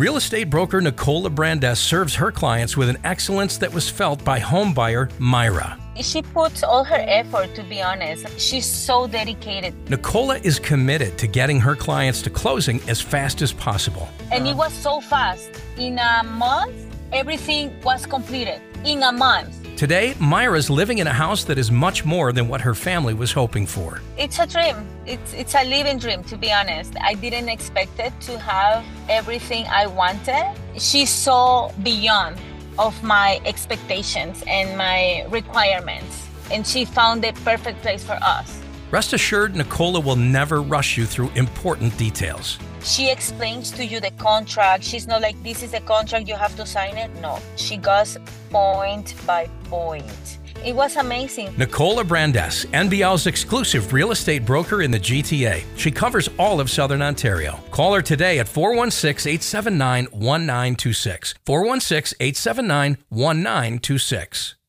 Real estate broker Nicola Brandes serves her clients with an excellence that was felt by homebuyer Myra. She puts all her effort, to be honest. She's so dedicated. Nicola is committed to getting her clients to closing as fast as possible. And it was so fast. In a month, everything was completed. In a month. Today, Myra's living in a house that is much more than what her family was hoping for. It's a dream. It's a living dream, to be honest. I didn't expect it to have everything I wanted. She saw beyond of my expectations and my requirements, and she found the perfect place for us. Rest assured, Nicola will never rush you through important details. She explains to you the contract. She's not like, this is the contract, you have to sign it. No, she goes point by point. It was amazing. Nicola Brandes, NBL's exclusive real estate broker in the GTA. She covers all of Southern Ontario. Call her today at 416-879-1926. 416-879-1926.